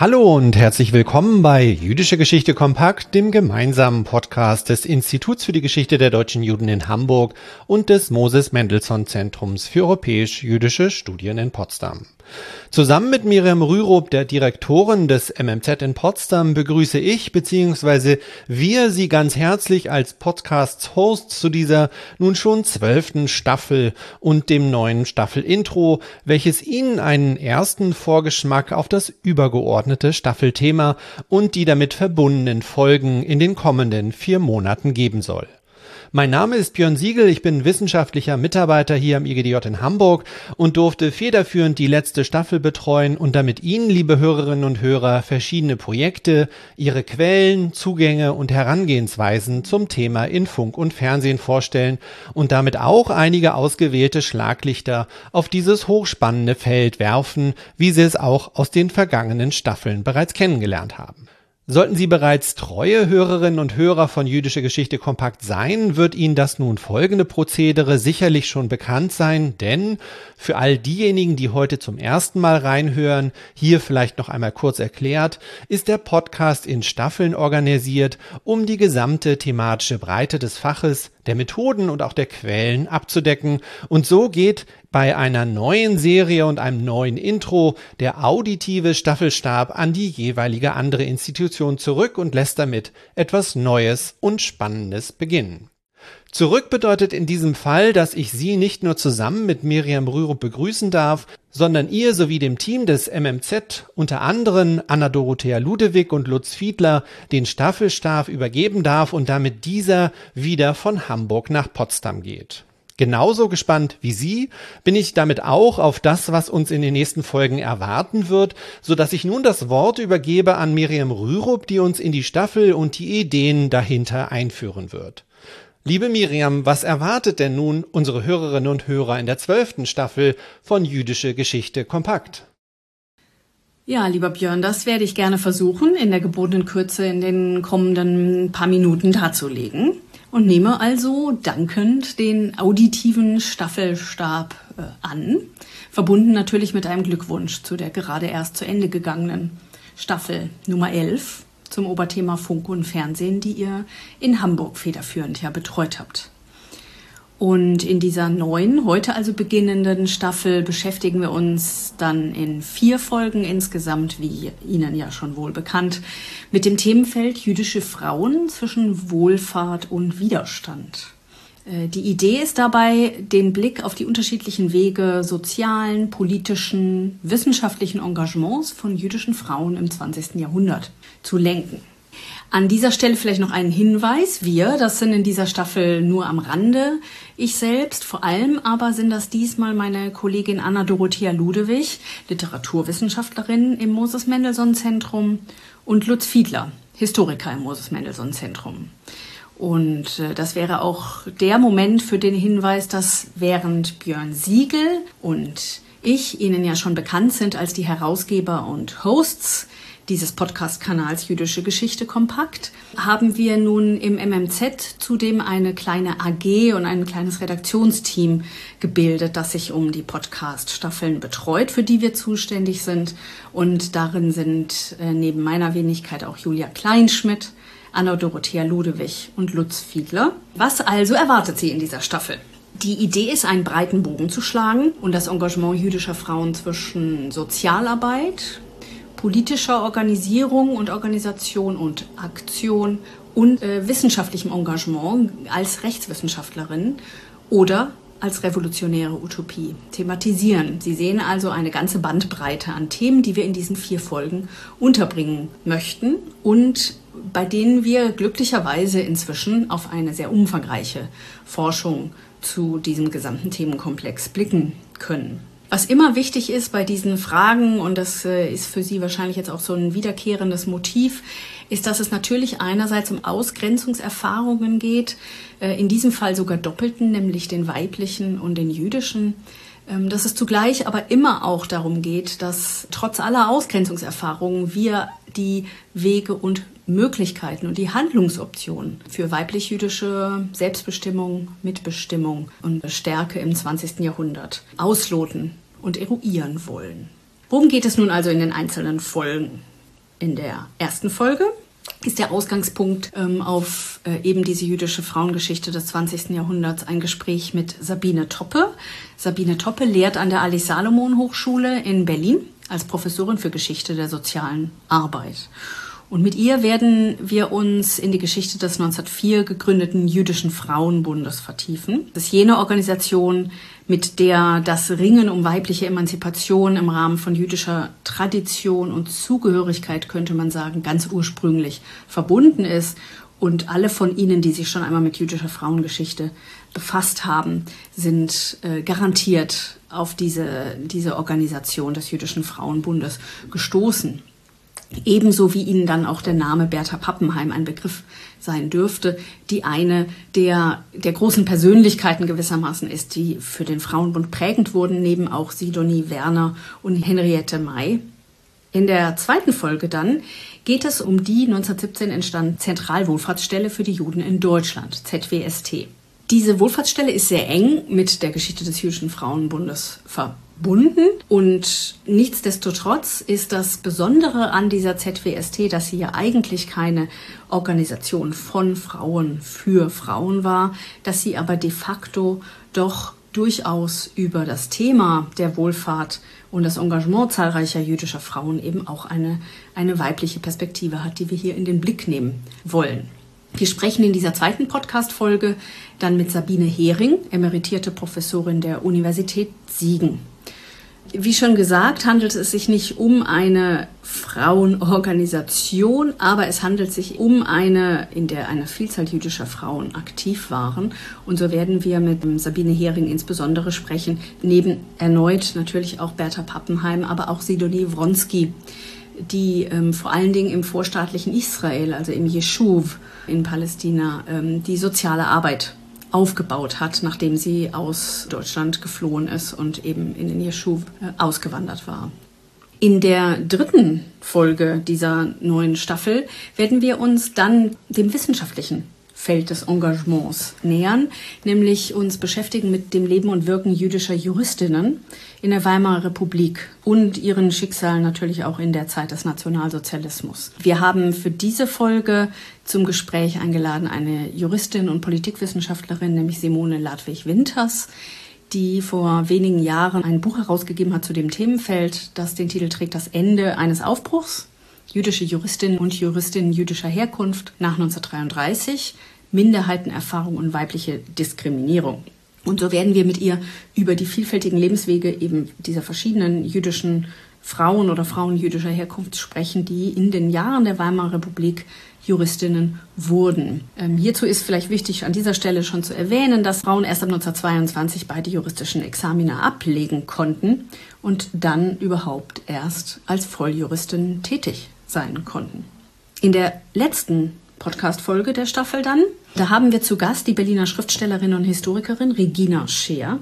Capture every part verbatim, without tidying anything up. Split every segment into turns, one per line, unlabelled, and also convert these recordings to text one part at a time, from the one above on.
Hallo und herzlich willkommen bei Jüdische Geschichte kompakt, dem gemeinsamen Podcast des Instituts für die Geschichte der deutschen Juden in Hamburg und des Moses Mendelssohn Zentrums für europäisch-jüdische Studien in Potsdam. Zusammen mit Miriam Rürup, der Direktorin des M M Z in Potsdam, begrüße ich bzw. wir Sie ganz herzlich als Podcasts-Hosts zu dieser nun schon zwölften Staffel und dem neuen Staffel-Intro, welches Ihnen einen ersten Vorgeschmack auf das übergeordnete Staffelthema und die damit verbundenen Folgen in den kommenden vier Monaten geben soll. Mein Name ist Björn Siegel, ich bin wissenschaftlicher Mitarbeiter hier am I G D J in Hamburg und durfte federführend die letzte Staffel betreuen und damit Ihnen, liebe Hörerinnen und Hörer, verschiedene Projekte, ihre Quellen, Zugänge und Herangehensweisen zum Thema in Funk und Fernsehen vorstellen und damit auch einige ausgewählte Schlaglichter auf dieses hochspannende Feld werfen, wie Sie es auch aus den vergangenen Staffeln bereits kennengelernt haben. Sollten Sie bereits treue Hörerinnen und Hörer von Jüdische Geschichte kompakt sein, wird Ihnen das nun folgende Prozedere sicherlich schon bekannt sein, denn für all diejenigen, die heute zum ersten Mal reinhören, hier vielleicht noch einmal kurz erklärt, ist der Podcast in Staffeln organisiert, um die gesamte thematische Breite des Faches, der Methoden und auch der Quellen abzudecken, und so geht bei einer neuen Serie und einem neuen Intro der auditive Staffelstab an die jeweilige andere Institution zurück und lässt damit etwas Neues und Spannendes beginnen. Zurück bedeutet in diesem Fall, dass ich Sie nicht nur zusammen mit Miriam Rürup begrüßen darf, sondern ihr sowie dem Team des M M Z, unter anderem Anna-Dorothea Ludewig und Lutz Fiedler, den Staffelstab übergeben darf und damit dieser wieder von Hamburg nach Potsdam geht. Genauso gespannt wie Sie bin ich damit auch auf das, was uns in den nächsten Folgen erwarten wird, sodass ich nun das Wort übergebe an Miriam Rürup, die uns in die Staffel und die Ideen dahinter einführen wird. Liebe Miriam, was erwartet denn nun unsere Hörerinnen und Hörer in der zwölften Staffel von Jüdische Geschichte kompakt?
Ja, lieber Björn, das werde ich gerne versuchen, in der gebotenen Kürze in den kommenden paar Minuten darzulegen. Und nehme also dankend den auditiven Staffelstab äh, an, verbunden natürlich mit einem Glückwunsch zu der gerade erst zu Ende gegangenen Staffel Nummer elf zum Oberthema Funk und Fernsehen, die ihr in Hamburg federführend ja betreut habt. Und in dieser neuen, heute also beginnenden Staffel beschäftigen wir uns dann in vier Folgen insgesamt, wie Ihnen ja schon wohl bekannt, mit dem Themenfeld jüdische Frauen zwischen Wohlfahrt und Widerstand. Die Idee ist dabei, den Blick auf die unterschiedlichen Wege sozialen, politischen, wissenschaftlichen Engagements von jüdischen Frauen im zwanzigsten Jahrhundert zu lenken. An dieser Stelle vielleicht noch einen Hinweis. Wir, das sind in dieser Staffel nur am Rande. Ich selbst, vor allem aber sind das diesmal meine Kollegin Anna-Dorothea Ludewig, Literaturwissenschaftlerin im Moses Mendelssohn Zentrum, und Lutz Fiedler, Historiker im Moses Mendelssohn Zentrum. Und äh, das wäre auch der Moment für den Hinweis, dass während Björn Siegel und ich Ihnen ja schon bekannt sind als die Herausgeber und Hosts dieses Podcast-Kanals Jüdische Geschichte kompakt, haben wir nun im M M Z zudem eine kleine A G und ein kleines Redaktionsteam gebildet, das sich um die Podcast-Staffeln betreut, für die wir zuständig sind. Und darin sind äh, neben meiner Wenigkeit auch Julia Kleinschmidt, Anna-Dorothea Ludewig und Lutz Fiedler. Was also erwartet Sie in dieser Staffel? Die Idee ist, einen breiten Bogen zu schlagen und das Engagement jüdischer Frauen zwischen Sozialarbeit, politischer Organisierung und Organisation und Aktion und äh, wissenschaftlichem Engagement als Rechtswissenschaftlerin oder als revolutionäre Utopie thematisieren. Sie sehen also eine ganze Bandbreite an Themen, die wir in diesen vier Folgen unterbringen möchten und bei denen wir glücklicherweise inzwischen auf eine sehr umfangreiche Forschung zu diesem gesamten Themenkomplex blicken können. Was immer wichtig ist bei diesen Fragen, und das äh, ist für Sie wahrscheinlich jetzt auch so ein wiederkehrendes Motiv, ist, dass es natürlich einerseits um Ausgrenzungserfahrungen geht, äh, in diesem Fall sogar doppelten, nämlich den weiblichen und den jüdischen, ähm, dass es zugleich aber immer auch darum geht, dass trotz aller Ausgrenzungserfahrungen wir die Wege und Möglichkeiten und die Handlungsoptionen für weiblich-jüdische Selbstbestimmung, Mitbestimmung und Stärke im zwanzigsten Jahrhundert ausloten und eruieren wollen. Worum geht es nun also in den einzelnen Folgen? In der ersten Folge ist der Ausgangspunkt ähm, auf äh, eben diese jüdische Frauengeschichte des zwanzigsten Jahrhunderts ein Gespräch mit Sabine Toppe. Sabine Toppe lehrt an der Alice-Salomon-Hochschule in Berlin als Professorin für Geschichte der sozialen Arbeit. Und mit ihr werden wir uns in die Geschichte des neunzehnhundertvier gegründeten Jüdischen Frauenbundes vertiefen. Das ist jene Organisation, mit der das Ringen um weibliche Emanzipation im Rahmen von jüdischer Tradition und Zugehörigkeit, könnte man sagen, ganz ursprünglich verbunden ist. Und alle von Ihnen, die sich schon einmal mit jüdischer Frauengeschichte befasst haben, sind äh, garantiert auf diese, diese Organisation des Jüdischen Frauenbundes gestoßen. Ebenso wie Ihnen dann auch der Name Bertha Pappenheim ein Begriff sein dürfte, die eine der, der großen Persönlichkeiten gewissermaßen ist, die für den Frauenbund prägend wurden, neben auch Sidonie Werner und Henriette May. In der zweiten Folge dann geht es um die neunzehnhundertsiebzehn entstandene Zentralwohlfahrtsstelle für die Juden in Deutschland, Z W S T. Diese Wohlfahrtsstelle ist sehr eng mit der Geschichte des Jüdischen Frauenbundes verbunden. Bunden. Und nichtsdestotrotz ist das Besondere an dieser Z W S T, dass sie ja eigentlich keine Organisation von Frauen für Frauen war, dass sie aber de facto doch durchaus über das Thema der Wohlfahrt und das Engagement zahlreicher jüdischer Frauen eben auch eine, eine weibliche Perspektive hat, die wir hier in den Blick nehmen wollen. Wir sprechen in dieser zweiten Podcast-Folge dann mit Sabine Hering, emeritierte Professorin der Universität Siegen. Wie schon gesagt, handelt es sich nicht um eine Frauenorganisation, aber es handelt sich um eine, in der eine Vielzahl jüdischer Frauen aktiv waren. Und so werden wir mit Sabine Hering insbesondere sprechen, neben erneut natürlich auch Bertha Pappenheim, aber auch Sidonie Wronski, die ähm, vor allen Dingen im vorstaatlichen Israel, also im Jeschuv in Palästina, ähm, die soziale Arbeit aufgebaut hat, nachdem sie aus Deutschland geflohen ist und eben in den Jeschuv äh, ausgewandert war. In der dritten Folge dieser neuen Staffel werden wir uns dann dem wissenschaftlichen Feld des Engagements nähern, nämlich uns beschäftigen mit dem Leben und Wirken jüdischer Juristinnen in der Weimarer Republik und ihren Schicksalen natürlich auch in der Zeit des Nationalsozialismus. Wir haben für diese Folge zum Gespräch eingeladen eine Juristin und Politikwissenschaftlerin, nämlich Simone Ladwig-Winters, die vor wenigen Jahren ein Buch herausgegeben hat zu dem Themenfeld, das den Titel trägt Das Ende eines Aufbruchs. Jüdische Juristinnen und Juristinnen jüdischer Herkunft nach neunzehnhundertdreiunddreißig, Minderheitenerfahrung und weibliche Diskriminierung. Und so werden wir mit ihr über die vielfältigen Lebenswege eben dieser verschiedenen jüdischen Frauen oder Frauen jüdischer Herkunft sprechen, die in den Jahren der Weimarer Republik Juristinnen wurden. Ähm, hierzu ist vielleicht wichtig, an dieser Stelle schon zu erwähnen, dass Frauen erst ab neunzehnhundertzweiundzwanzig beide juristischen Examina ablegen konnten und dann überhaupt erst als Volljuristin tätig sein konnten. In der letzten Podcast-Folge der Staffel dann, da haben wir zu Gast die Berliner Schriftstellerin und Historikerin Regina Scheer,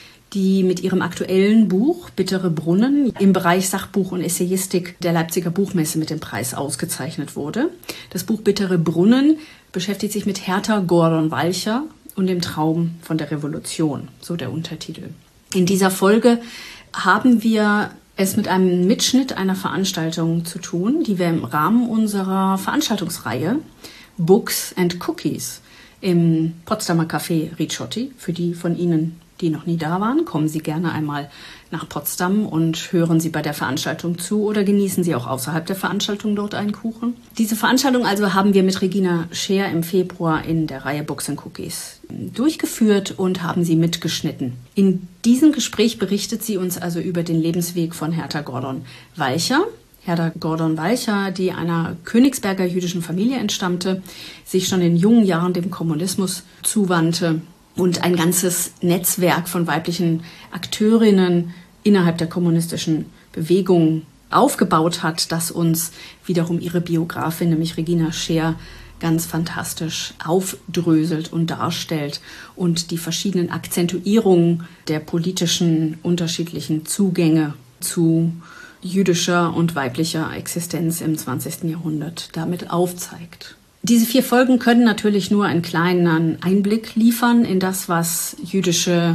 die mit ihrem aktuellen Buch Bittere Brunnen im Bereich Sachbuch und Essayistik der Leipziger Buchmesse mit dem Preis ausgezeichnet wurde. Das Buch Bittere Brunnen beschäftigt sich mit Hertha Gordon Walcher und dem Traum von der Revolution, so der Untertitel. In dieser Folge haben wir es mit einem Mitschnitt einer Veranstaltung zu tun, die wir im Rahmen unserer Veranstaltungsreihe Books and Cookies im Potsdamer Café Ricciotti, für die von Ihnen, die noch nie da waren, kommen Sie gerne einmal nach Potsdam und hören Sie bei der Veranstaltung zu oder genießen Sie auch außerhalb der Veranstaltung dort einen Kuchen. Diese Veranstaltung also haben wir mit Regina Scheer im Februar in der Reihe Books and Cookies durchgeführt und haben sie mitgeschnitten. In diesem Gespräch berichtet sie uns also über den Lebensweg von Hertha Gordon Walcher. Hertha Gordon Walcher, die einer Königsberger jüdischen Familie entstammte, sich schon in jungen Jahren dem Kommunismus zuwandte und ein ganzes Netzwerk von weiblichen Akteurinnen innerhalb der kommunistischen Bewegung aufgebaut hat, das uns wiederum ihre Biografin, nämlich Regina Scheer, ganz fantastisch aufdröselt und darstellt und die verschiedenen Akzentuierungen der politischen unterschiedlichen Zugänge zu jüdischer und weiblicher Existenz im zwanzigsten Jahrhundert damit aufzeigt. Diese vier Folgen können natürlich nur einen kleinen Einblick liefern in das, was jüdische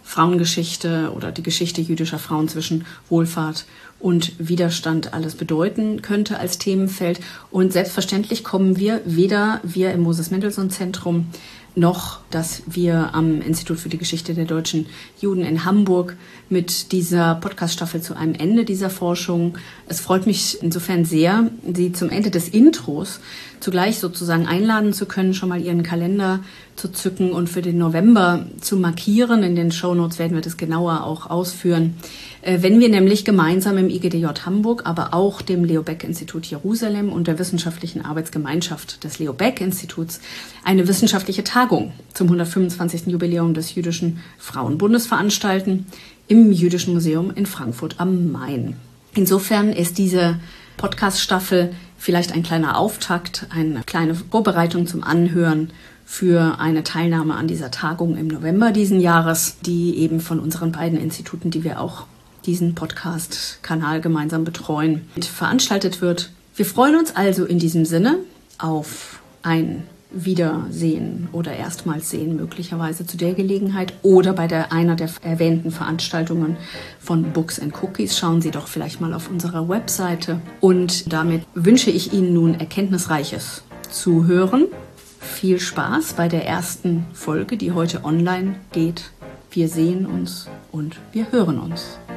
Frauengeschichte oder die Geschichte jüdischer Frauen zwischen Wohlfahrt und Widerstand alles bedeuten könnte als Themenfeld. Und selbstverständlich kommen wir, weder wir im Moses-Mendelssohn-Zentrum noch, dass wir am Institut für die Geschichte der deutschen Juden in Hamburg mit dieser Podcast-Staffel zu einem Ende dieser Forschung. Es freut mich insofern sehr, Sie zum Ende des Intros zugleich sozusagen einladen zu können, schon mal Ihren Kalender zu zücken und für den November zu markieren. In den Shownotes werden wir das genauer auch ausführen. Wenn wir nämlich gemeinsam im I G D J Hamburg, aber auch dem Leo Baeck Institut Jerusalem und der Wissenschaftlichen Arbeitsgemeinschaft des Leo Baeck Instituts eine wissenschaftliche Tagung zum hundertfünfundzwanzigsten Jubiläum des Jüdischen Frauenbundes veranstalten im Jüdischen Museum in Frankfurt am Main. Insofern ist diese Podcast-Staffel vielleicht ein kleiner Auftakt, eine kleine Vorbereitung zum Anhören für eine Teilnahme an dieser Tagung im November diesen Jahres, die eben von unseren beiden Instituten, die wir auch diesen Podcast-Kanal gemeinsam betreuen, veranstaltet wird. Wir freuen uns also in diesem Sinne auf ein Wiedersehen oder erstmals sehen möglicherweise zu der Gelegenheit oder bei der einer der erwähnten Veranstaltungen von Books and Cookies. Schauen Sie doch vielleicht mal auf unserer Webseite. Und damit wünsche ich Ihnen nun erkenntnisreiches Zuhören. Viel Spaß bei der ersten Folge, die heute online geht. Wir sehen uns und wir hören uns.